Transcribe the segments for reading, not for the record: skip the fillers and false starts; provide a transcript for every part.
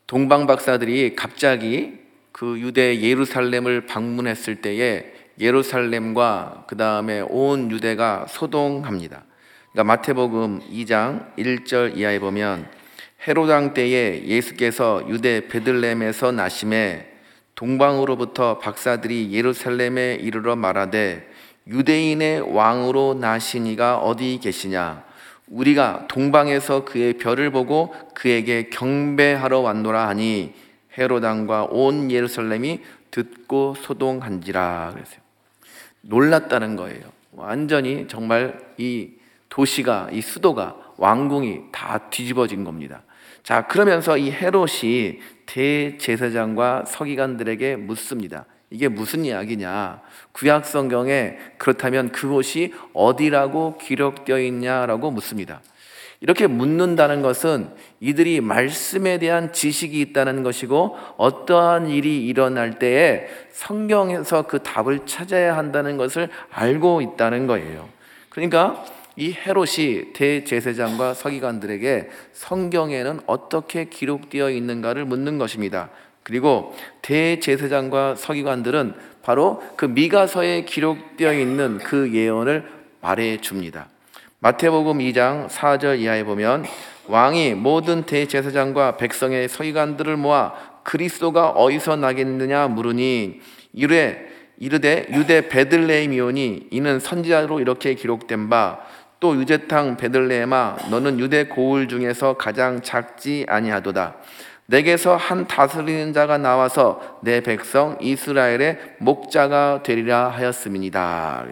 동방 박사들이 갑자기 그 유대 예루살렘을 방문했을 때에 예루살렘과 그 다음에 온 유대가 소동합니다. 그러니까 마태복음 2장 1절 이하에 보면 헤롯 왕 때에 예수께서 유대 베들레헴에서 나심에 동방으로부터 박사들이 예루살렘에 이르러 말하되 유대인의 왕으로 나시니가 어디 계시냐? 우리가 동방에서 그의 별을 보고 그에게 경배하러 왔노라 하니 헤롯 왕과 온 예루살렘이 듣고 소동한지라. 그랬어요. 놀랐다는 거예요. 완전히 정말 이 도시가, 이 수도가, 왕궁이 다 뒤집어진 겁니다. 자, 그러면서 이 헤롯이 대제사장과 서기관들에게 묻습니다. 이게 무슨 이야기냐? 구약 성경에 그렇다면 그곳이 어디라고 기록되어 있냐라고 묻습니다. 이렇게 묻는다는 것은 이들이 말씀에 대한 지식이 있다는 것이고 어떠한 일이 일어날 때에 성경에서 그 답을 찾아야 한다는 것을 알고 있다는 거예요. 그러니까 이 헤롯이 대제사장과 서기관들에게 성경에는 어떻게 기록되어 있는가를 묻는 것입니다. 그리고 대제사장과 서기관들은 바로 그 미가서에 기록되어 있는 그 예언을 말해 줍니다. 마태복음 2장 4절 이하에 보면 왕이 모든 대제사장과 백성의 서기관들을 모아 그리스도가 어디서 나겠느냐 물으니 이르되 유대 베들레헴이오니 이는 선지자로 이렇게 기록된 바 또 유대 땅 베들레헴아 너는 유대 고을 중에서 가장 작지 아니하도다. 내게서 한 다스리는 자가 나와서 내 백성 이스라엘의 목자가 되리라 하였음이니이다.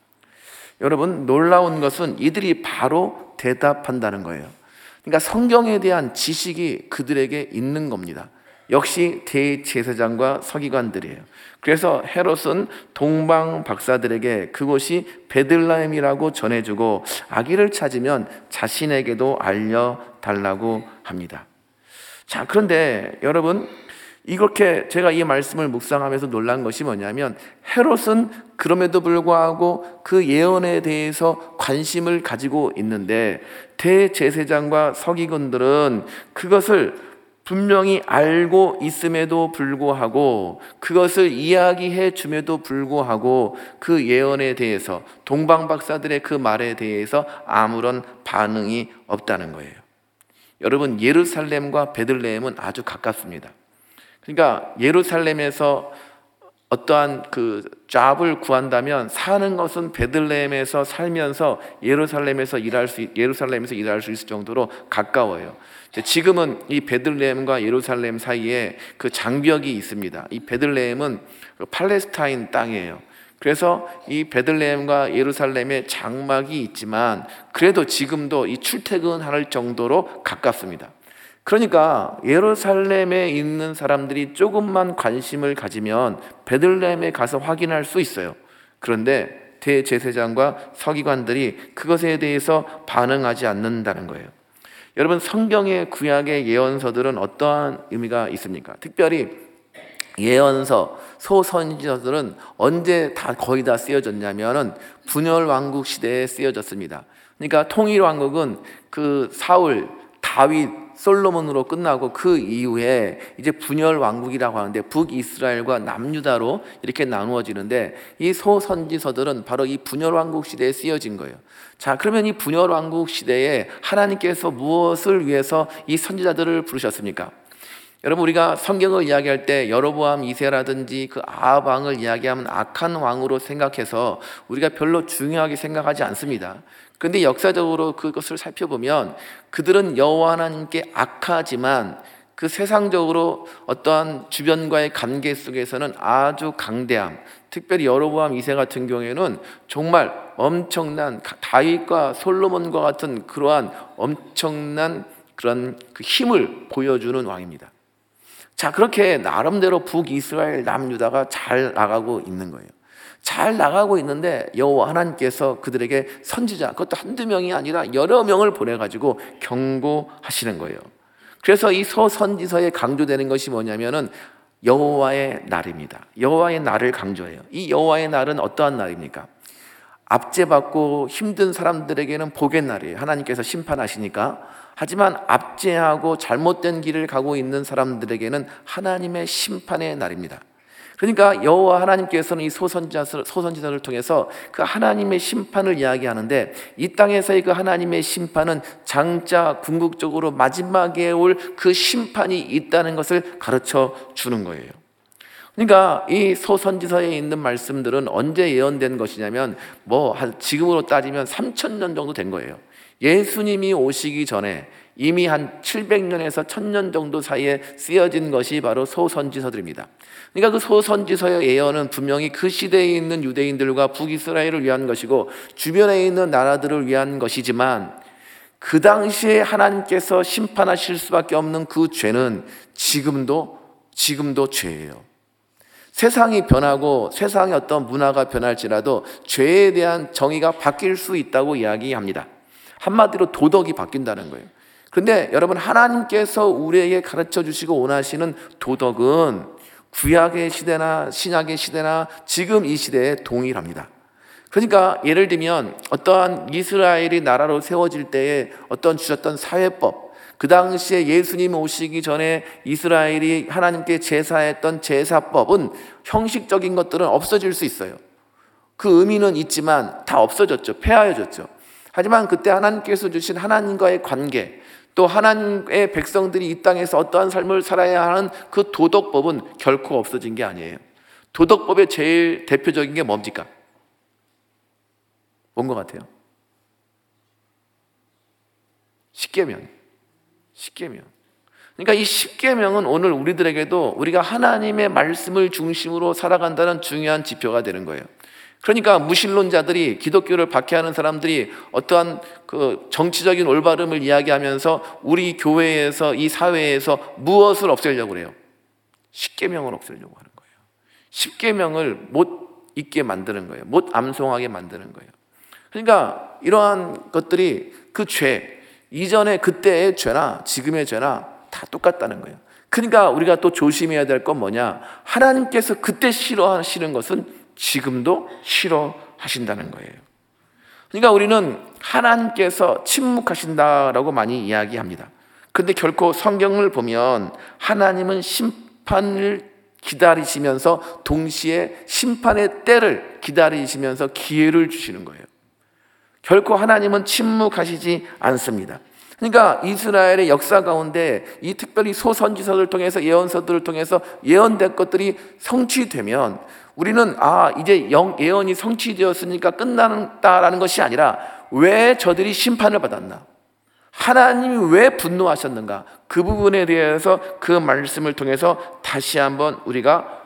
여러분, 놀라운 것은 이들이 바로 대답한다는 거예요. 그러니까 성경에 대한 지식이 그들에게 있는 겁니다. 역시 대제사장과 서기관들이에요. 그래서 헤롯은 동방 박사들에게 그곳이 베들레헴이라고 전해주고 아기를 찾으면 자신에게도 알려달라고 합니다. 자, 그런데 여러분, 이렇게 제가 이 말씀을 묵상하면서 놀란 것이 뭐냐면 헤롯은 그럼에도 불구하고 그 예언에 대해서 관심을 가지고 있는데 대제사장과 서기관들은 그것을 분명히 알고 있음에도 불구하고 그것을 이야기해 줌에도 불구하고 그 예언에 대해서 동방 박사들의 그 말에 대해서 아무런 반응이 없다는 거예요. 여러분, 예루살렘과 베들레헴은 아주 가깝습니다. 그러니까 예루살렘에서 어떠한 그 잡을 구한다면 사는 것은 베들레헴에서 살면서 예루살렘에서 일할 수 있을 정도로 가까워요. 지금은 이 베들레헴과 예루살렘 사이에 그 장벽이 있습니다. 이 베들레헴은 팔레스타인 땅이에요. 그래서 이 베들레헴과 예루살렘에 장막이 있지만 그래도 지금도 이 출퇴근할 정도로 가깝습니다. 그러니까 예루살렘에 있는 사람들이 조금만 관심을 가지면 베들레헴에 가서 확인할 수 있어요. 그런데 대제사장과 서기관들이 그것에 대해서 반응하지 않는다는 거예요. 여러분, 성경의 구약의 예언서들은 어떠한 의미가 있습니까? 특별히 예언서, 소선지서들은 언제 거의 다 쓰여졌냐면은 분열 왕국 시대에 쓰여졌습니다. 그러니까 통일 왕국은 그 사울, 다윗, 솔로몬으로 끝나고 그 이후에 이제 분열 왕국이라고 하는데 북이스라엘과 남유다로 이렇게 나누어지는데 이 소선지서들은 바로 이 분열 왕국 시대에 쓰여진 거예요. 자, 그러면 이 분열 왕국 시대에 하나님께서 무엇을 위해서 이 선지자들을 부르셨습니까? 여러분, 우리가 성경을 이야기할 때 여로보암 2세라든지 그 아합 왕을 이야기하면 악한 왕으로 생각해서 우리가 별로 중요하게 생각하지 않습니다. 그런데 역사적으로 그것을 살펴보면 그들은 여호와 하나님께 악하지만 그 세상적으로 어떠한 주변과의 관계 속에서는 아주 강대함, 특별히 여로보암 2세 같은 경우에는 정말 엄청난 다윗과 솔로몬과 같은 그러한 엄청난 그런 그 힘을 보여주는 왕입니다. 자, 그렇게 나름대로 북이스라엘 남유다가 잘 나가고 있는 거예요. 잘 나가고 있는데 여호와 하나님께서 그들에게 선지자, 그것도 한두 명이 아니라 여러 명을 보내가지고 경고하시는 거예요. 그래서 이 소선지서에 강조되는 것이 뭐냐면은 여호와의 날입니다. 여호와의 날을 강조해요. 이 여호와의 날은 어떠한 날입니까? 압제받고 힘든 사람들에게는 복의 날이에요. 하나님께서 심판하시니까. 하지만 압제하고 잘못된 길을 가고 있는 사람들에게는 하나님의 심판의 날입니다. 그러니까 여호와 하나님께서는 이 소선지자를 통해서 그 하나님의 심판을 이야기하는데, 이 땅에서의 그 하나님의 심판은 장차 궁극적으로 마지막에 올 그 심판이 있다는 것을 가르쳐 주는 거예요. 그러니까 이 소선지서에 있는 말씀들은 언제 예언된 것이냐면 지금으로 따지면 3000년 정도 된 거예요. 예수님이 오시기 전에 이미 한 700년에서 1000년 정도 사이에 쓰여진 것이 바로 소선지서들입니다. 그러니까 그 소선지서의 예언은 분명히 그 시대에 있는 유대인들과 북이스라엘을 위한 것이고 주변에 있는 나라들을 위한 것이지만, 그 당시에 하나님께서 심판하실 수밖에 없는 그 죄는 지금도 죄예요. 세상이 변하고 세상의 어떤 문화가 변할지라도 죄에 대한 정의가 바뀔 수 있다고 이야기합니다. 한마디로 도덕이 바뀐다는 거예요. 그런데 여러분, 하나님께서 우리에게 가르쳐 주시고 원하시는 도덕은 구약의 시대나 신약의 시대나 지금 이 시대에 동일합니다. 그러니까 예를 들면 어떠한 이스라엘이 나라로 세워질 때에 어떤 주셨던 사회법, 그 당시에 예수님 오시기 전에 이스라엘이 하나님께 제사했던 제사법은 형식적인 것들은 없어질 수 있어요. 그 의미는 있지만 다 없어졌죠. 폐하여졌죠. 하지만 그때 하나님께서 주신 하나님과의 관계, 또 하나님의 백성들이 이 땅에서 어떠한 삶을 살아야 하는 그 도덕법은 결코 없어진 게 아니에요. 도덕법의 제일 대표적인 게 뭡니까? 뭔 것 같아요? 십계명. 그러니까 이 십계명은 오늘 우리들에게도 우리가 하나님의 말씀을 중심으로 살아간다는 중요한 지표가 되는 거예요. 그러니까 무신론자들이, 기독교를 박해하는 사람들이 어떠한 그 정치적인 올바름을 이야기하면서 우리 교회에서, 이 사회에서 무엇을 없애려고 그래요? 십계명을 없애려고 하는 거예요. 십계명을 못 잊게 만드는 거예요. 못 암송하게 만드는 거예요. 그러니까 이러한 것들이 그 죄, 이전에 그때의 죄나 지금의 죄나 다 똑같다는 거예요. 그러니까 우리가 또 조심해야 될 건 뭐냐? 하나님께서 그때 싫어하시는 것은 지금도 싫어하신다는 거예요. 그러니까 우리는 하나님께서 침묵하신다라고 많이 이야기합니다. 그런데 결코 성경을 보면 하나님은 심판을 기다리시면서 동시에 심판의 때를 기다리시면서 기회를 주시는 거예요. 결코 하나님은 침묵하시지 않습니다. 그러니까 이스라엘의 역사 가운데 이 특별히 소선지서를 통해서, 예언서들을 통해서 예언된 것들이 성취되면 우리는 이제 예언이 성취되었으니까 끝난다라는 것이 아니라, 왜 저들이 심판을 받았나? 하나님이 왜 분노하셨는가? 그 부분에 대해서 그 말씀을 통해서 다시 한번 우리가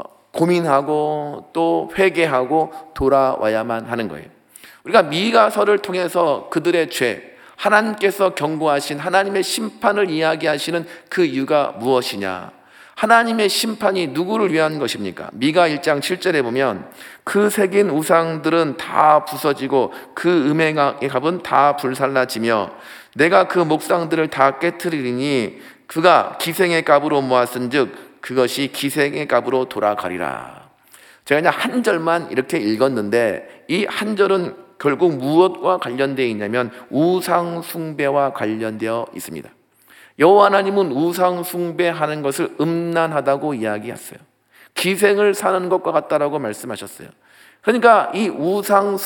고민하고 또 회개하고 돌아와야만 하는 거예요. 우리가 미가서를 통해서 그들의 죄, 하나님께서 경고하신 하나님의 심판을 이야기하시는 그 이유가 무엇이냐? 하나님의 심판이 누구를 위한 것입니까? 미가 1장 7절에 보면 그 새긴 우상들은 다 부서지고 그 음행의 값은 다 불살라지며 내가 그 목상들을 다 깨트리리니 그가 기생의 값으로 모았은즉 그것이 기생의 값으로 돌아가리라. 제가 그냥 한 절만 이렇게 읽었는데, 이 한 절은 결국 무엇과 관련되어 있냐면 우상 숭배와 관련되어 있습니다. 여호와 하나님은 우상 숭배하는 것을 음란하다고 이야기했어요. 기생을 사는 것과 같다라고 말씀하셨어요. 그러니까 이 우상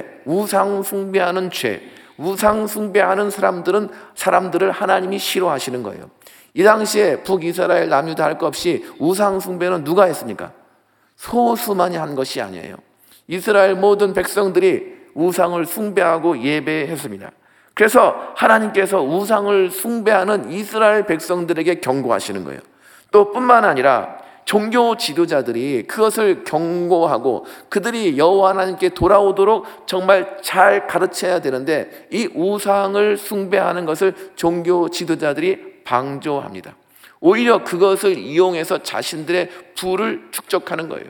숭배하는 죄, 우상 숭배하는 사람들을 하나님이 싫어하시는 거예요. 이 당시에 북이스라엘 남유다 할 것 없이 우상 숭배는 누가 했습니까? 소수만이 한 것이 아니에요. 이스라엘 모든 백성들이 우상을 숭배하고 예배했습니다. 그래서 하나님께서 우상을 숭배하는 이스라엘 백성들에게 경고하시는 거예요. 또 뿐만 아니라 종교 지도자들이 그것을 경고하고 그들이 여호와 하나님께 돌아오도록 정말 잘 가르쳐야 되는데, 이 우상을 숭배하는 것을 종교 지도자들이 방조합니다. 오히려 그것을 이용해서 자신들의 부를 축적하는 거예요.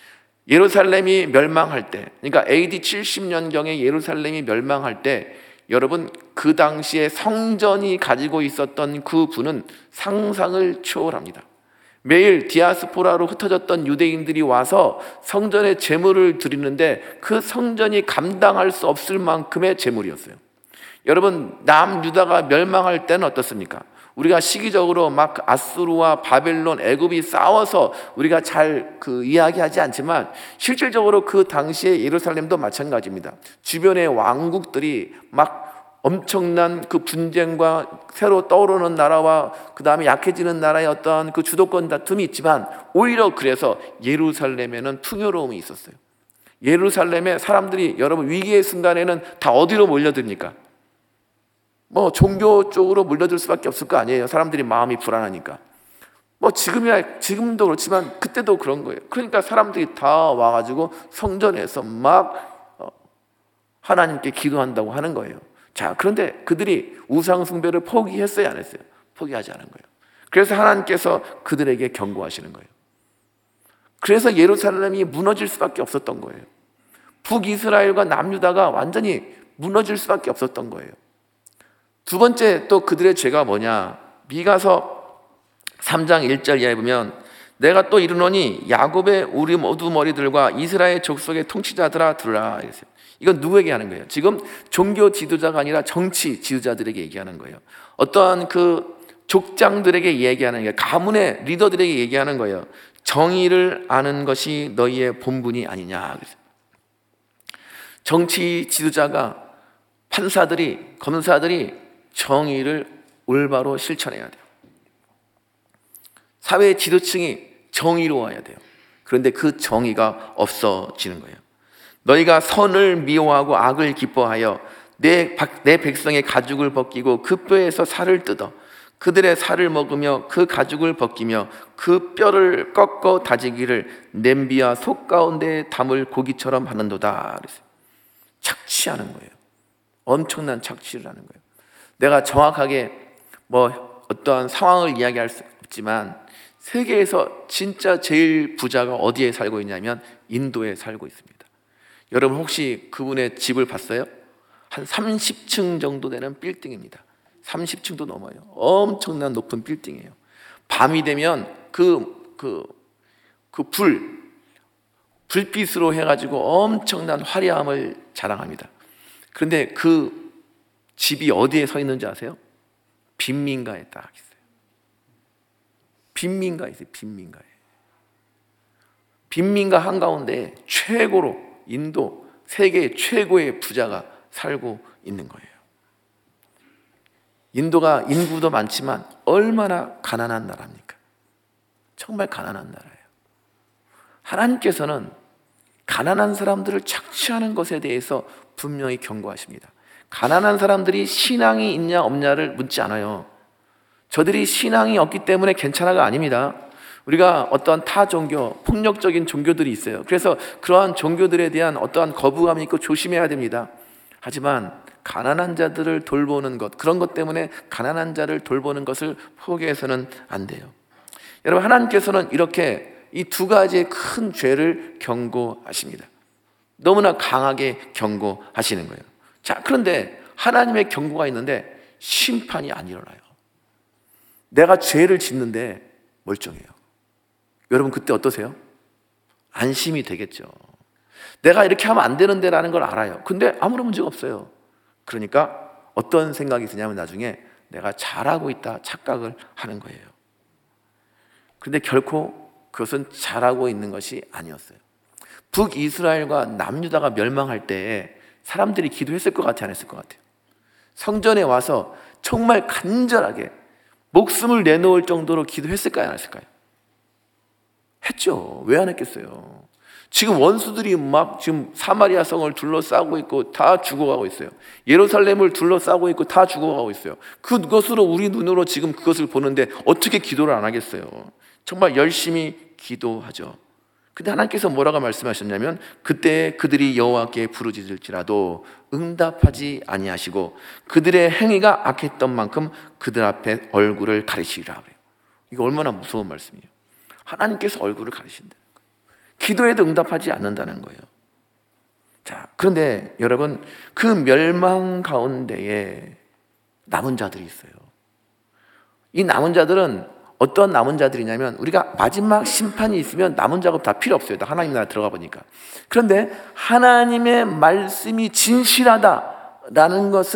예루살렘이 멸망할 때, 그러니까 AD 70년경에 예루살렘이 멸망할 때, 여러분 그 당시에 성전이 가지고 있었던 그 부는 상상을 초월합니다. 매일 디아스포라로 흩어졌던 유대인들이 와서 성전에 제물을 드리는데 그 성전이 감당할 수 없을 만큼의 제물이었어요. 여러분, 남유다가 멸망할 때는 어떻습니까? 우리가 시기적으로 막 아수르와 바벨론, 애굽이 싸워서 우리가 잘 이야기하지 않지만 실질적으로 그 당시에 예루살렘도 마찬가지입니다. 주변의 왕국들이 막 엄청난 그 분쟁과 새로 떠오르는 나라와 그 다음에 약해지는 나라의 어떤 그 주도권 다툼이 있지만 오히려 그래서 예루살렘에는 풍요로움이 있었어요. 예루살렘에 사람들이, 여러분, 위기의 순간에는 다 어디로 몰려듭니까? 뭐 종교 쪽으로 몰려들 수밖에 없을 거 아니에요. 사람들이 마음이 불안하니까. 뭐 지금도 그렇지만 그때도 그런 거예요. 그러니까 사람들이 다 와가지고 성전에서 막 하나님께 기도한다고 하는 거예요. 자, 그런데 그들이 우상 숭배를 포기했어요, 안 했어요? 포기하지 않은 거예요. 그래서 하나님께서 그들에게 경고하시는 거예요. 그래서 예루살렘이 무너질 수밖에 없었던 거예요. 북이스라엘과 남유다가 완전히 무너질 수밖에 없었던 거예요. 두 번째 또 그들의 죄가 뭐냐? 미가서 3장 1절 이하에 보면 내가 또 이르노니 야곱의 우리 모두 머리들과 이스라엘 족속의 통치자들아 들으라. 이건 누구에게 하는 거예요? 지금 종교 지도자가 아니라 정치 지도자들에게 얘기하는 거예요. 어떠한 그 족장들에게 얘기하는 거예요. 가문의 리더들에게 얘기하는 거예요. 정의를 아는 것이 너희의 본분이 아니냐. 정치 지도자가, 판사들이, 검사들이 정의를 올바로 실천해야 돼요. 사회 지도층이 정의로워야 돼요. 그런데 그 정의가 없어지는 거예요. 너희가 선을 미워하고 악을 기뻐하여 내 백성의 가죽을 벗기고 그 뼈에서 살을 뜯어 그들의 살을 먹으며 그 가죽을 벗기며 그 뼈를 꺾어 다지기를 냄비와 속 가운데 담을 고기처럼 하는도다. 그랬어요. 착취하는 거예요. 엄청난 착취를 하는 거예요. 내가 정확하게 뭐 어떠한 상황을 이야기할 수 없지만 세계에서 진짜 제일 부자가 어디에 살고 있냐면 인도에 살고 있습니다. 여러분 혹시 그분의 집을 봤어요? 한 30층 정도 되는 빌딩입니다. 30층도 넘어요. 엄청난 높은 빌딩이에요. 밤이 되면 불빛으로 해가지고 엄청난 화려함을 자랑합니다. 그런데 그 집이 어디에 서 있는지 아세요? 빈민가에 딱 있어요. 빈민가에 있어요. 빈민가에. 빈민가 한가운데 최고로 인도 세계 최고의 부자가 살고 있는 거예요. 인도가 인구도 많지만 얼마나 가난한 나라입니까? 정말 가난한 나라예요. 하나님께서는 가난한 사람들을 착취하는 것에 대해서 분명히 경고하십니다. 가난한 사람들이 신앙이 있냐 없냐를 묻지 않아요. 저들이 신앙이 없기 때문에 괜찮아가 아닙니다. 우리가 어떠한 타 종교, 폭력적인 종교들이 있어요. 그래서 그러한 종교들에 대한 어떠한 거부감이 있고 조심해야 됩니다. 하지만 가난한 자들을 돌보는 것, 그런 것 때문에 가난한 자를 돌보는 것을 포기해서는 안 돼요. 여러분, 하나님께서는 이렇게 이 두 가지의 큰 죄를 경고하십니다. 너무나 강하게 경고하시는 거예요. 자, 그런데 하나님의 경고가 있는데 심판이 안 일어나요. 내가 죄를 짓는데 멀쩡해요. 여러분 그때 어떠세요? 안심이 되겠죠. 내가 이렇게 하면 안 되는데 라는 걸 알아요. 근데 아무런 문제가 없어요. 그러니까 어떤 생각이 드냐면 나중에 내가 잘하고 있다 착각을 하는 거예요. 그런데 결코 그것은 잘하고 있는 것이 아니었어요. 북이스라엘과 남유다가 멸망할 때 사람들이 기도했을 것 같아요, 안 했을 것 같아요? 성전에 와서 정말 간절하게 목숨을 내놓을 정도로 기도했을까요, 안 했을까요? 했죠. 왜 안 했겠어요? 지금 원수들이 막 지금 사마리아 성을 둘러싸고 있고 다 죽어가고 있어요. 예루살렘을 둘러싸고 있고 다 죽어가고 있어요. 그것으로 우리 눈으로 지금 그것을 보는데 어떻게 기도를 안 하겠어요? 정말 열심히 기도하죠. 근데 하나님께서 뭐라고 말씀하셨냐면 그때 그들이 여호와께 부르짖을지라도 응답하지 아니하시고 그들의 행위가 악했던 만큼 그들 앞에 얼굴을 가리시리라 그래요. 이거 얼마나 무서운 말씀이에요. 하나님께서 얼굴을 가리신다는 거예요. 기도에도 응답하지 않는다는 거예요. 자, 그런데 여러분 그 멸망 가운데에 남은 자들이 있어요. 이 남은 자들은 어떤 남은 자들이냐면 우리가 마지막 심판이 있으면 남은 작업 다 필요 없어요. 다 하나님 나라 들어가 보니까. 그런데 하나님의 말씀이 진실하다라는 것을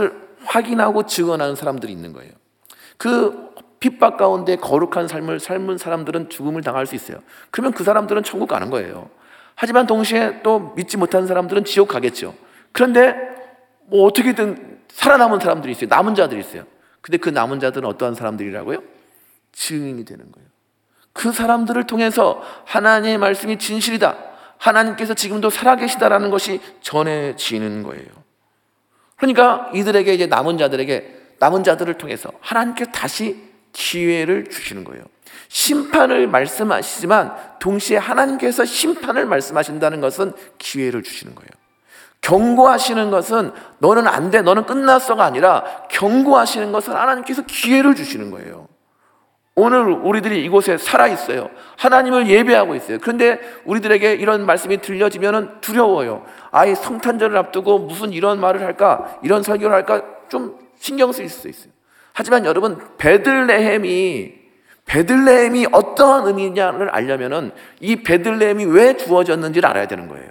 확인하고 증언하는 사람들이 있는 거예요. 그 핍박 가운데 거룩한 삶을 삶은 사람들은 죽음을 당할 수 있어요. 그러면 그 사람들은 천국 가는 거예요. 하지만 동시에 또 믿지 못하는 사람들은 지옥 가겠죠. 그런데 뭐 어떻게든 살아남은 사람들이 있어요. 남은 자들이 있어요. 근데 그 남은 자들은 어떠한 사람들이라고요? 증인이 되는 거예요. 그 사람들을 통해서 하나님의 말씀이 진실이다, 하나님께서 지금도 살아계시다라는 것이 전해지는 거예요. 그러니까 이들에게, 이제 남은 자들을 통해서 하나님께서 다시 기회를 주시는 거예요. 심판을 말씀하시지만 동시에 하나님께서 심판을 말씀하신다는 것은 기회를 주시는 거예요. 경고하시는 것은 너는 안 돼, 너는 끝났어가 아니라 경고하시는 것은 하나님께서 기회를 주시는 거예요. 오늘 우리들이 이곳에 살아있어요. 하나님을 예배하고 있어요. 그런데 우리들에게 이런 말씀이 들려지면 두려워요. 아예 성탄절을 앞두고 무슨 이런 말을 할까, 이런 설교를 할까, 좀 신경 쓰일 수 있어요. 하지만 여러분, 베들레헴이 어떠한 의미냐를 알려면은 이 베들레헴이 왜 주어졌는지를 알아야 되는 거예요.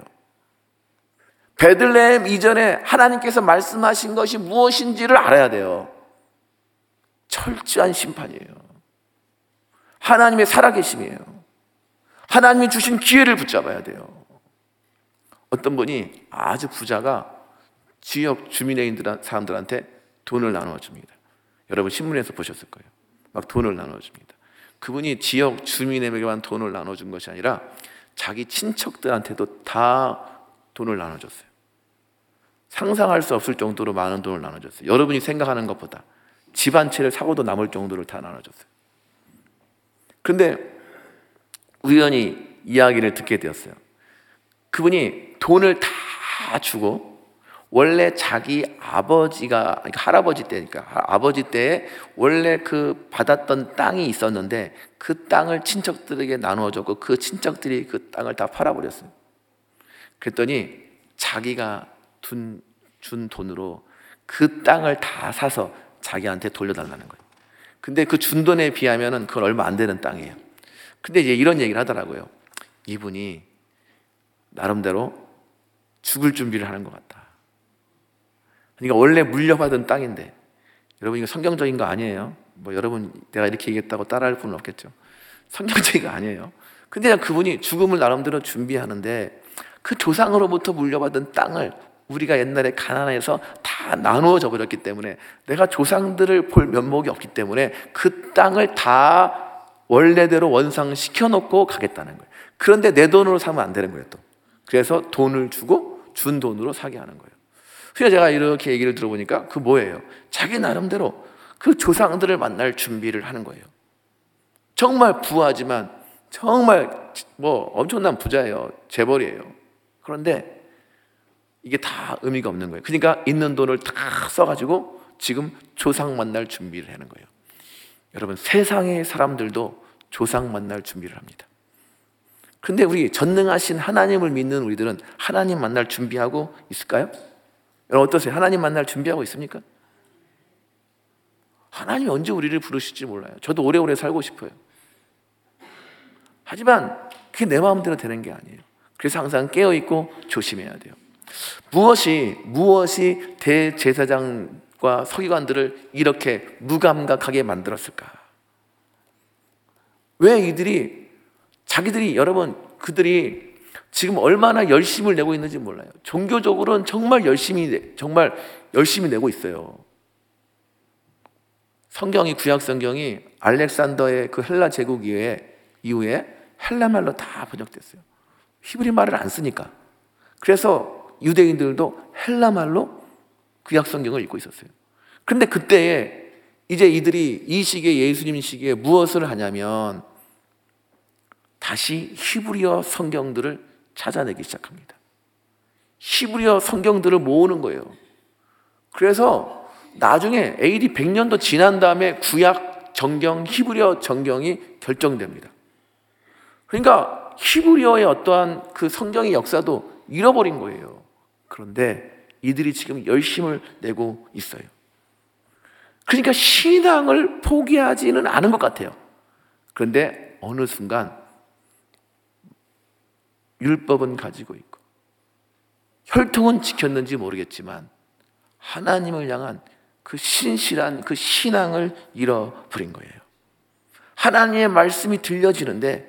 베들레헴 이전에 하나님께서 말씀하신 것이 무엇인지를 알아야 돼요. 철저한 심판이에요. 하나님의 살아계심이에요. 하나님이 주신 기회를 붙잡아야 돼요. 어떤 분이 아주 부자가 지역 주민에 사람들한테 돈을 나눠줍니다. 여러분 신문에서 보셨을 거예요. 막 돈을 나눠줍니다. 그분이 지역 주민에게만 돈을 나눠준 것이 아니라 자기 친척들한테도 다 돈을 나눠줬어요. 상상할 수 없을 정도로 많은 돈을 나눠줬어요. 여러분이 생각하는 것보다 집 한 채를 사고도 남을 정도를 다 나눠줬어요. 그런데 우연히 이야기를 듣게 되었어요. 그분이 돈을 다 주고 원래 자기 아버지가, 그러니까 할아버지 때니까 아버지 때에 원래 그 받았던 땅이 있었는데 그 땅을 친척들에게 나누어줬고 그 친척들이 그 땅을 다 팔아버렸어요. 그랬더니 자기가 준 돈으로 그 땅을 다 사서 자기한테 돌려달라는 거예요. 근데 그 준 돈에 비하면 그건 얼마 안 되는 땅이에요. 근데 이제 이런 얘기를 하더라고요. 이분이 나름대로 죽을 준비를 하는 것 같다. 그러니까 원래 물려받은 땅인데, 여러분 이거 성경적인 거 아니에요. 뭐 여러분 내가 이렇게 얘기했다고 따라할 분은 없겠죠. 성경적인 거 아니에요. 근데 그분이 죽음을 나름대로 준비하는데 그 조상으로부터 물려받은 땅을 우리가 옛날에 가난해서 다 나누어져 버렸기 때문에 내가 조상들을 볼 면목이 없기 때문에 그 땅을 다 원래대로 원상시켜 놓고 가겠다는 거예요. 그런데 내 돈으로 사면 안 되는 거예요 또. 그래서 돈을 주고 준 돈으로 사게 하는 거예요. 그래서 제가 이렇게 얘기를 들어보니까 그 뭐예요? 자기 나름대로 그 조상들을 만날 준비를 하는 거예요. 정말 부하지만 정말 뭐 엄청난 부자예요. 재벌이에요. 그런데 이게 다 의미가 없는 거예요. 그러니까 있는 돈을 다 써가지고 지금 조상 만날 준비를 하는 거예요. 여러분 세상의 사람들도 조상 만날 준비를 합니다. 그런데 우리 전능하신 하나님을 믿는 우리들은 하나님 만날 준비하고 있을까요? 여러분 어떠세요? 하나님 만날 준비하고 있습니까? 하나님이 언제 우리를 부르실지 몰라요. 저도 오래오래 살고 싶어요. 하지만 그게 내 마음대로 되는 게 아니에요. 그래서 항상 깨어있고 조심해야 돼요. 무엇이 대제사장과 서기관들을 이렇게 무감각하게 만들었을까? 왜 이들이 여러분 그들이 지금 얼마나 열심을 내고 있는지 몰라요. 종교적으로는 정말 열심히 내고 있어요. 구약 성경이 알렉산더의 그 헬라 제국 이후에 헬라 말로 다 번역됐어요. 히브리 말을 안 쓰니까. 그래서 유대인들도 헬라 말로 구약 성경을 읽고 있었어요. 그런데 그때에 이제 이들이 이 시기에 예수님 시기에 무엇을 하냐면 다시 히브리어 성경들을 찾아내기 시작합니다. 히브리어 성경들을 모으는 거예요. 그래서 나중에 AD 100년도 지난 다음에 구약 정경, 히브리어 정경이 결정됩니다. 그러니까 히브리어의 어떠한 그 성경의 역사도 잃어버린 거예요. 그런데 이들이 지금 열심을 내고 있어요. 그러니까 신앙을 포기하지는 않은 것 같아요. 그런데 어느 순간 율법은 가지고 있고 혈통은 지켰는지 모르겠지만 하나님을 향한 그 신실한 그 신앙을 잃어버린 거예요. 하나님의 말씀이 들려지는데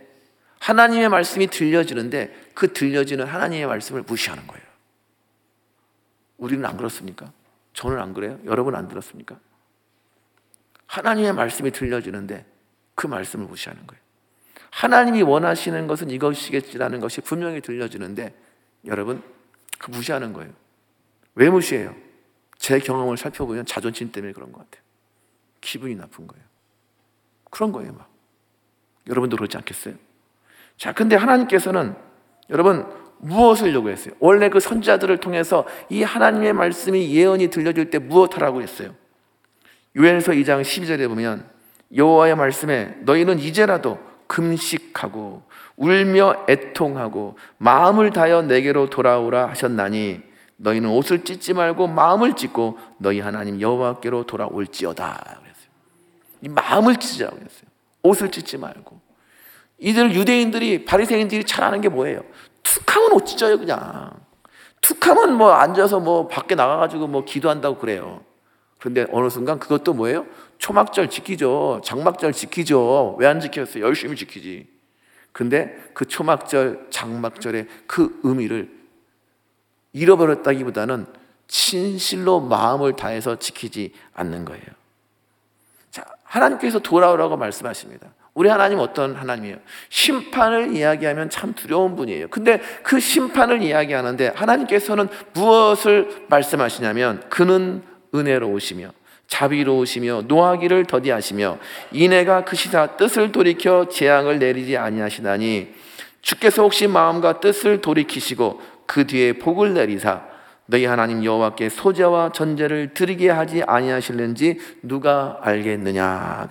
그 들려지는 하나님의 말씀을 무시하는 거예요. 우리는 안 그렇습니까? 저는 안 그래요? 여러분 안 들었습니까? 하나님의 말씀이 들려지는데 그 말씀을 무시하는 거예요. 하나님이 원하시는 것은 이것이겠지라는 것이 분명히 들려지는데 여러분 그 무시하는 거예요. 왜 무시해요? 제 경험을 살펴보면 자존심 때문에 그런 것 같아요. 기분이 나쁜 거예요. 그런 거예요. 막 여러분도 그렇지 않겠어요? 자, 근데 하나님께서는 여러분 무엇을 요구했어요? 원래 그 선지자들을 통해서 이 하나님의 말씀이 예언이 들려줄 때 무엇하라고 했어요? 요엘서 2장 12절에 보면 여호와의 말씀에 너희는 이제라도 금식하고 울며 애통하고 마음을 다하여 내게로 돌아오라 하셨나니 너희는 옷을 찢지 말고 마음을 찢고 너희 하나님 여호와께로 돌아올지어다 그랬어요. 이 마음을 찢으라고 그랬어요. 옷을 찢지 말고. 이들 유대인들이 바리새인들이 잘 아는 게 뭐예요? 툭하면 옷 찢어요. 그냥 툭하면 뭐 앉아서 뭐 밖에 나가가지고 뭐 기도한다고 그래요. 그런데 어느 순간 그것도 뭐예요? 초막절 지키죠. 장막절 지키죠. 왜 안 지켰어요? 열심히 지키지. 근데 그 초막절, 장막절의 그 의미를 잃어버렸다기보다는 진실로 마음을 다해서 지키지 않는 거예요. 자, 하나님께서 돌아오라고 말씀하십니다. 우리 하나님 어떤 하나님이에요? 심판을 이야기하면 참 두려운 분이에요. 근데 그 심판을 이야기하는데 하나님께서는 무엇을 말씀하시냐면 그는 은혜로우시며 자비로우시며 노하기를 더디하시며 이내가 그 시사 뜻을 돌이켜 재앙을 내리지 아니하시나니 주께서 혹시 마음과 뜻을 돌이키시고 그 뒤에 복을 내리사 너희 하나님 여호와께 소제와 전제를 드리게 하지 아니하실는지 누가 알겠느냐.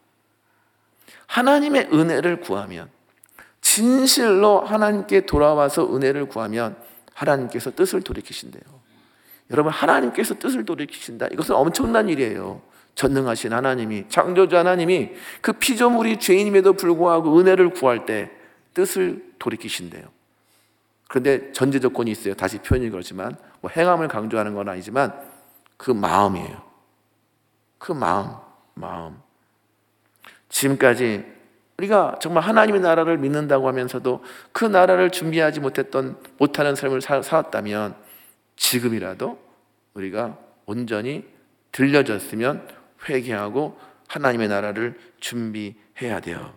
하나님의 은혜를 구하면 진실로 하나님께 돌아와서 은혜를 구하면 하나님께서 뜻을 돌이키신대요. 여러분 하나님께서 뜻을 돌이키신다. 이것은 엄청난 일이에요. 전능하신 하나님이 창조주 하나님이 그 피조물이 죄인임에도 불구하고 은혜를 구할 때 뜻을 돌이키신대요. 그런데 전제 조건이 있어요. 다시 표현이 그렇지만 뭐 행함을 강조하는 건 아니지만 그 마음이에요. 그 마음. 지금까지 우리가 정말 하나님의 나라를 믿는다고 하면서도 그 나라를 준비하지 못하는 삶을 살았다면 지금이라도 우리가 온전히 들려졌으면 회개하고 하나님의 나라를 준비해야 돼요.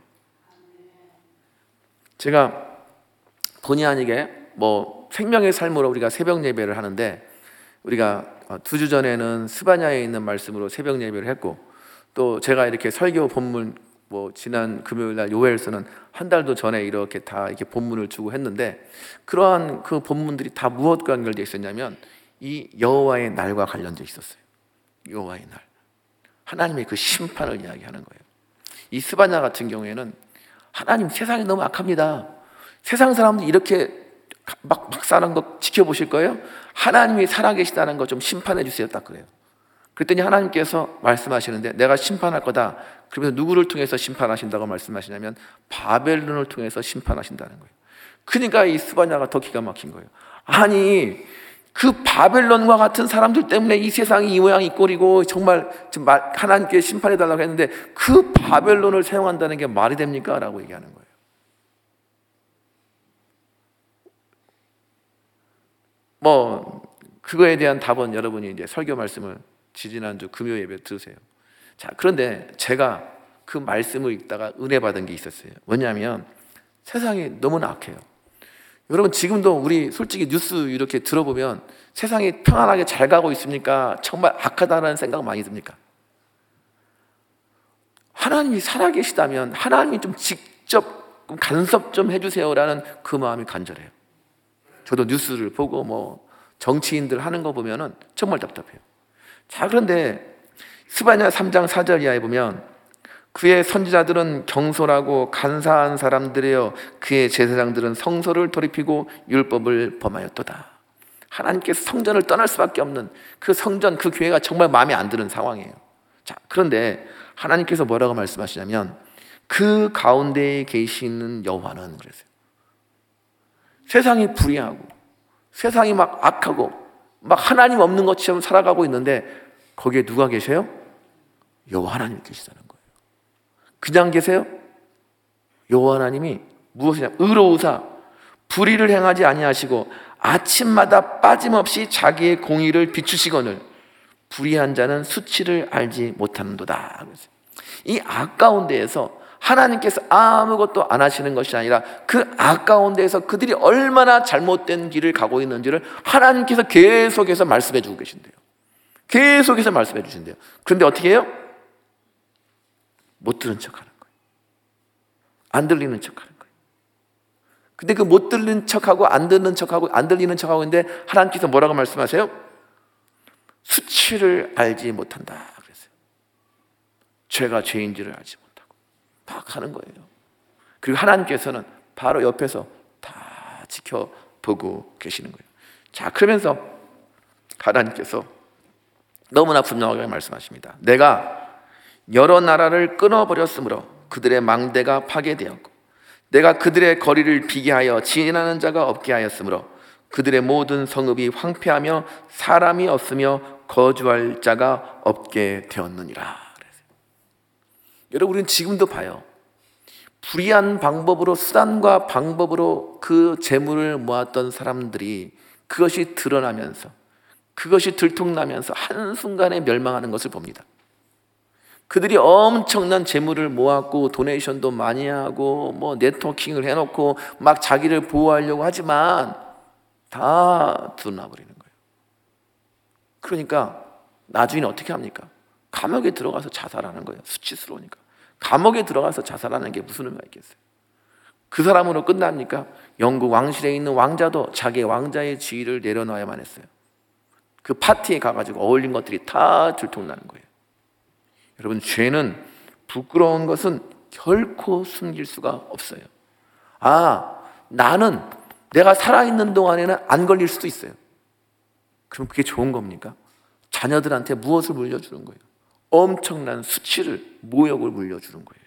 제가 본의 아니게 뭐 생명의 삶으로 우리가 새벽 예배를 하는데 우리가 2주 전에는 스바냐에 있는 말씀으로 새벽 예배를 했고 또 제가 이렇게 설교 본문 뭐 지난 금요일 날 요엘서는 한 달도 전에 이렇게 다 이렇게 본문을 주고 했는데 그러한 그 본문들이 다 무엇과 연결되어 있었냐면 이 여호와의 날과 관련되어 있었어요. 여호와의 날. 하나님의 그 심판을 이야기하는 거예요. 이 스바냐 같은 경우에는 하나님 세상이 너무 악합니다. 세상 사람들이 이렇게 막 사는 거 지켜보실 거예요? 하나님이 살아계시다는 거 좀 심판해 주세요. 딱 그래요. 그랬더니 하나님께서 말씀하시는데 내가 심판할 거다. 그러면서 누구를 통해서 심판하신다고 말씀하시냐면 바벨론을 통해서 심판하신다는 거예요. 그러니까 이 스바냐가 더 기가 막힌 거예요. 아니 그 바벨론과 같은 사람들 때문에 이 세상이 이 모양이 꼴이고 정말 하나님께 심판해달라고 했는데 그 바벨론을 사용한다는 게 말이 됩니까? 라고 얘기하는 거예요. 뭐 그거에 대한 답은 여러분이 이제 설교 말씀을 지지난주 금요 예배 들으세요. 자, 그런데 제가 그 말씀을 읽다가 은혜 받은 게 있었어요. 뭐냐면 세상이 너무나 악해요. 여러분 지금도 우리 솔직히 뉴스 이렇게 들어보면 세상이 평안하게 잘 가고 있습니까? 정말 악하다는 생각 많이 듭니까? 하나님이 살아계시다면 하나님이 좀 직접 간섭 좀 해주세요라는 그 마음이 간절해요. 저도 뉴스를 보고 뭐 정치인들 하는 거 보면은 정말 답답해요. 자, 그런데 스바냐 3장 4절 이하에 보면 그의 선지자들은 경솔하고 간사한 사람들이여 그의 제사장들은 성소를 돌이키고 율법을 범하였도다. 하나님께서 성전을 떠날 수밖에 없는 그 성전, 그 교회가 정말 마음에 안 드는 상황이에요. 자, 그런데 하나님께서 뭐라고 말씀하시냐면 그 가운데에 계시는 여호와는 그랬어요. 세상이 불의하고 세상이 막 악하고 막 하나님 없는 것처럼 살아가고 있는데 거기에 누가 계세요? 여호와 하나님이 계시다는 거예요. 그냥 계세요? 여호와 하나님이 무엇이냐? 의로우사 불의를 행하지 아니하시고 아침마다 빠짐없이 자기의 공의를 비추시거늘 불의한 자는 수치를 알지 못하는도다. 이 아까운 데에서 하나님께서 아무것도 안 하시는 것이 아니라 그 아까운 데에서 그들이 얼마나 잘못된 길을 가고 있는지를 하나님께서 계속해서 말씀해 주고 계신대요. 계속해서 말씀해 주신대요. 그런데 어떻게 해요? 못 들은 척하는 거예요. 안 들리는 척하는 거예요. 근데 그 못 들리는 척하고 안 듣는 척하고 안 들리는 척하고 있는데 하나님께서 뭐라고 말씀하세요? 수치를 알지 못한다 그랬어요. 죄가 죄인지를 알지 못하고 막 하는 거예요. 그리고 하나님께서는 바로 옆에서 다 지켜보고 계시는 거예요. 자, 그러면서 하나님께서 너무나 분명하게 말씀하십니다. 내가 여러 나라를 끊어버렸으므로 그들의 망대가 파괴되었고 내가 그들의 거리를 비게 하여 지나는 자가 없게 하였으므로 그들의 모든 성읍이 황폐하며 사람이 없으며 거주할 자가 없게 되었느니라. 여러분, 우리는 지금도 봐요. 불의한 방법으로, 수단과 방법으로 그 재물을 모았던 사람들이 그것이 드러나면서, 그것이 들통나면서 한순간에 멸망하는 것을 봅니다. 그들이 엄청난 재물을 모았고 도네이션도 많이 하고 뭐 네트워킹을 해놓고 막 자기를 보호하려고 하지만 다 드러나버리는 거예요. 그러니까 나중에 어떻게 합니까? 감옥에 들어가서 자살하는 거예요. 수치스러우니까. 감옥에 들어가서 자살하는 게 무슨 의미가 있겠어요? 그 사람으로 끝납니까? 영국 왕실에 있는 왕자도 자기 왕자의 지위를 내려놔야만 했어요. 그 파티에 가가지고 어울린 것들이 다 들통나는 거예요. 여러분, 죄는, 부끄러운 것은 결코 숨길 수가 없어요. 나는 내가 살아있는 동안에는 안 걸릴 수도 있어요. 그럼 그게 좋은 겁니까? 자녀들한테 무엇을 물려주는 거예요? 엄청난 수치를, 모욕을 물려주는 거예요.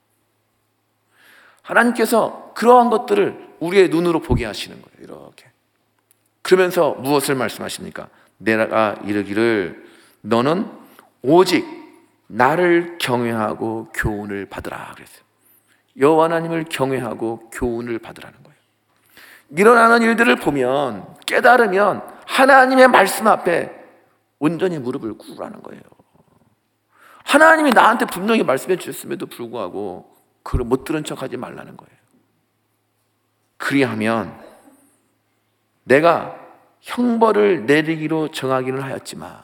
하나님께서 그러한 것들을 우리의 눈으로 보게 하시는 거예요. 이렇게. 그러면서 무엇을 말씀하십니까? 내가 이르기를 너는 오직 나를 경외하고 교훈을 받으라 그랬어요. 여호와 하나님을 경외하고 교훈을 받으라는 거예요. 일어나는 일들을 보면, 깨달으면 하나님의 말씀 앞에 온전히 무릎을 꿇으라는 거예요. 하나님이 나한테 분명히 말씀해 주셨음에도 불구하고 그걸 못 들은 척하지 말라는 거예요. 그리하면 내가 형벌을 내리기로 정하기는 하였지만,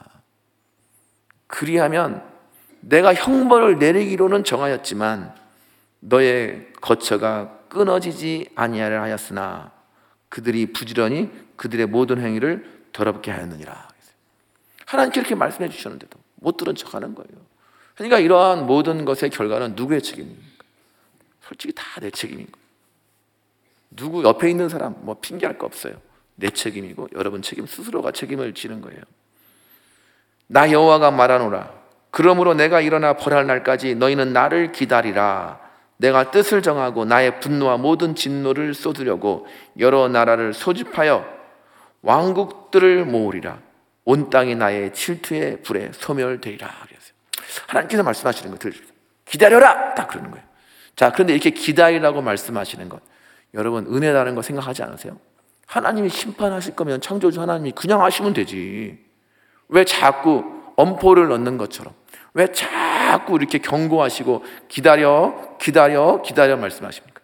그리하면 내가 형벌을 내리기로는 정하였지만 너의 거처가 끊어지지 아니하려 하였으나 그들이 부지런히 그들의 모든 행위를 더럽게 하였느니라. 하나님께 이렇게 말씀해 주셨는데도 못 들은 척하는 거예요. 그러니까 이러한 모든 것의 결과는 누구의 책임입니까? 솔직히 다 내 책임인 거예요. 누구 옆에 있는 사람 뭐 핑계할 거 없어요. 내 책임이고 여러분 책임, 스스로가 책임을 지는 거예요. 나 여호와가 말하노라. 그러므로 내가 일어나 벌할 날까지 너희는 나를 기다리라. 내가 뜻을 정하고 나의 분노와 모든 진노를 쏟으려고 여러 나라를 소집하여 왕국들을 모으리라. 온 땅이 나의 질투의 불에 소멸되리라. 그랬어요. 하나님께서 말씀하시는 것들 기다려라! 딱 그러는 거예요. 자, 그런데 이렇게 기다리라고 말씀하시는 것, 여러분 은혜라는 거 생각하지 않으세요? 하나님이 심판하실 거면 창조주 하나님이 그냥 하시면 되지. 왜 자꾸 엄포를 넣는 것처럼, 왜 자꾸 이렇게 경고하시고 기다려 말씀하십니까?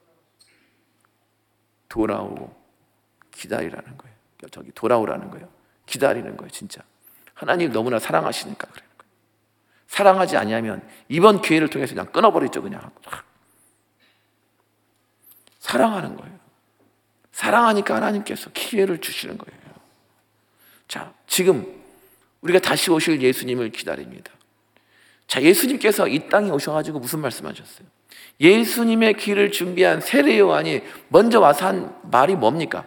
돌아오고 기다리라는 거예요. 저기 돌아오라는 거예요. 기다리는 거예요. 진짜 하나님 너무나 사랑하시니까 그래요. 사랑하지 아니하면 이번 기회를 통해서 그냥 끊어버리죠. 그냥 사랑하는 거예요. 사랑하니까 하나님께서 기회를 주시는 거예요. 자, 지금 우리가 다시 오실 예수님을 기다립니다. 자, 예수님께서 이 땅에 오셔가지고 무슨 말씀하셨어요? 예수님의 길을 준비한 세례 요한이 먼저 와서 한 말이 뭡니까?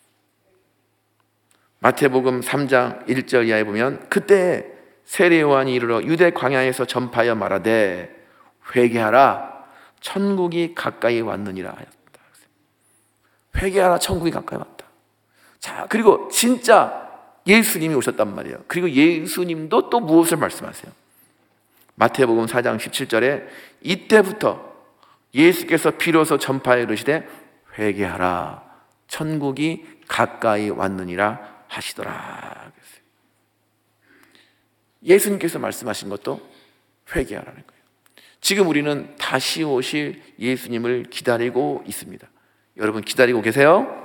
마태복음 3장 1절 이하에 보면 그때 세례 요한이 이르러 유대 광야에서 전파하여 말하되 회개하라 천국이 가까이 왔느니라 하였다. 회개하라 천국이 가까이 왔다. 자, 그리고 진짜 예수님이 오셨단 말이에요. 그리고 예수님도 또 무엇을 말씀하세요? 마태복음 4장 17절에 이때부터 예수께서 비로소 전파에 이르시되 회개하라 천국이 가까이 왔느니라 하시더라. 예수님께서 말씀하신 것도 회개하라는 거예요. 지금 우리는 다시 오실 예수님을 기다리고 있습니다. 여러분 기다리고 계세요?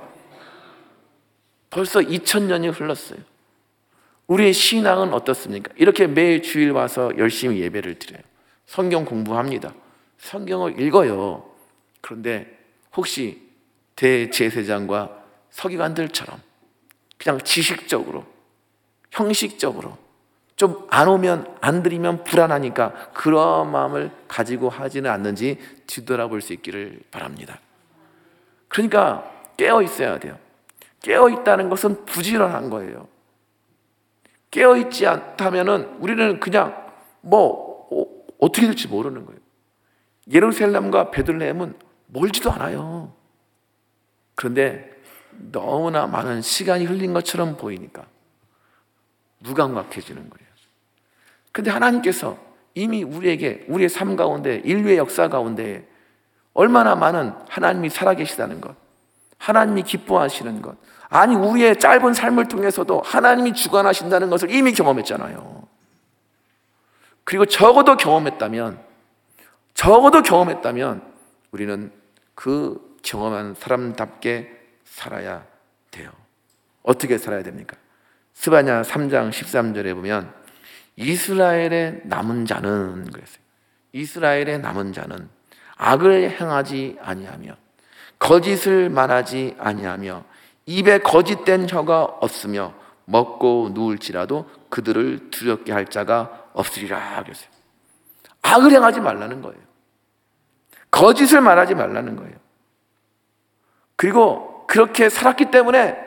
벌써 2000년이 흘렀어요. 우리의 신앙은 어떻습니까? 이렇게 매일 주일 와서 열심히 예배를 드려요. 성경 공부합니다. 성경을 읽어요. 그런데 혹시 대제사장과 서기관들처럼 그냥 지식적으로, 형식적으로 좀 안 오면, 안 드리면 불안하니까 그런 마음을 가지고 하지는 않는지 뒤돌아볼 수 있기를 바랍니다. 그러니까 깨어 있어야 돼요. 깨어 있다는 것은 부지런한 거예요. 깨어 있지 않다면은 우리는 그냥 어떻게 될지 모르는 거예요. 예루살렘과 베들레헴은 멀지도 않아요. 그런데 너무나 많은 시간이 흘린 것처럼 보이니까 무감각해지는 거예요. 그런데 하나님께서 이미 우리에게, 우리의 삶 가운데, 인류의 역사 가운데 얼마나 많은 하나님이 살아계시다는 것, 하나님이 기뻐하시는 것, 아니 우리의 짧은 삶을 통해서도 하나님이 주관하신다는 것을 이미 경험했잖아요. 그리고 적어도 경험했다면 우리는 그 경험한 사람답게 살아야 돼요. 어떻게 살아야 됩니까? 스바냐 3장 13절에 보면 이스라엘의 남은 자는 그랬어요. 이스라엘의 남은 자는 악을 행하지 아니하며 거짓을 말하지 아니하며 입에 거짓된 혀가 없으며 먹고 누울지라도 그들을 두렵게 할 자가 없으리라 그랬어요. 악을 행하지 말라는 거예요. 거짓을 말하지 말라는 거예요. 그리고 그렇게 살았기 때문에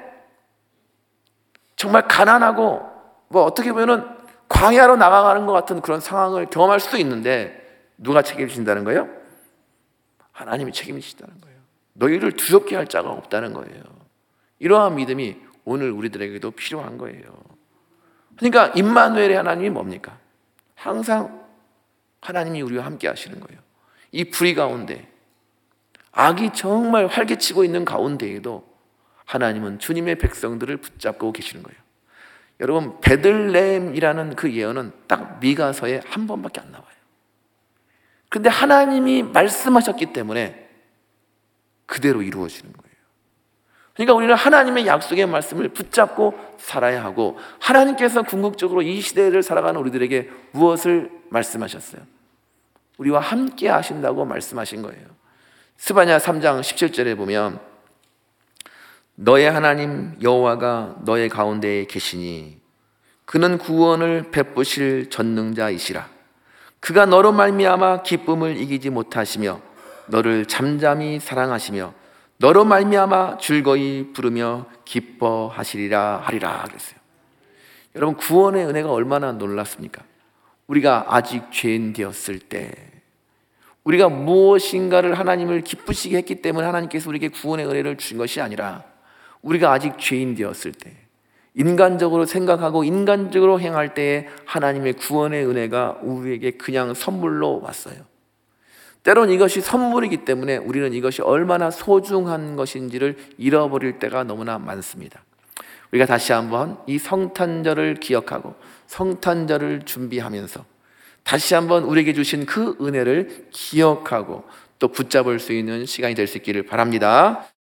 정말 가난하고 어떻게 보면은 광야로 나가가는 것 같은 그런 상황을 경험할 수도 있는데 누가 책임지신다는 거예요? 하나님이 책임지신다는 거예요. 너희를 두렵게 할 자가 없다는 거예요. 이러한 믿음이 오늘 우리들에게도 필요한 거예요. 그러니까 임마누엘의 하나님이 뭡니까? 항상 하나님이 우리와 함께 하시는 거예요. 이 불의 가운데, 악이 정말 활개치고 있는 가운데에도 하나님은 주님의 백성들을 붙잡고 계시는 거예요. 여러분, 베들레헴이라는 그 예언은 딱 미가서에 한 번밖에 안 나와요. 그런데 하나님이 말씀하셨기 때문에 그대로 이루어지는 거예요. 그러니까 우리는 하나님의 약속의 말씀을 붙잡고 살아야 하고, 하나님께서 궁극적으로 이 시대를 살아가는 우리들에게 무엇을 말씀하셨어요? 우리와 함께 하신다고 말씀하신 거예요. 스바냐 3장 17절에 보면 너의 하나님 여호와가 너의 가운데에 계시니 그는 구원을 베푸실 전능자이시라. 그가 너로 말미암아 기쁨을 이기지 못하시며 너를 잠잠히 사랑하시며 너로 말미암아 즐거이 부르며 기뻐하시리라 하리라 그랬어요. 여러분, 구원의 은혜가 얼마나 놀랍습니까? 우리가 아직 죄인 되었을 때, 우리가 무엇인가를 하나님을 기쁘시게 했기 때문에 하나님께서 우리에게 구원의 은혜를 주신 것이 아니라, 우리가 아직 죄인 되었을 때, 인간적으로 생각하고 인간적으로 행할 때에 하나님의 구원의 은혜가 우리에게 그냥 선물로 왔어요. 때론 이것이 선물이기 때문에 우리는 이것이 얼마나 소중한 것인지를 잃어버릴 때가 너무나 많습니다. 우리가 다시 한번 이 성탄절을 기억하고 성탄절을 준비하면서 다시 한번 우리에게 주신 그 은혜를 기억하고 또 붙잡을 수 있는 시간이 될 수 있기를 바랍니다.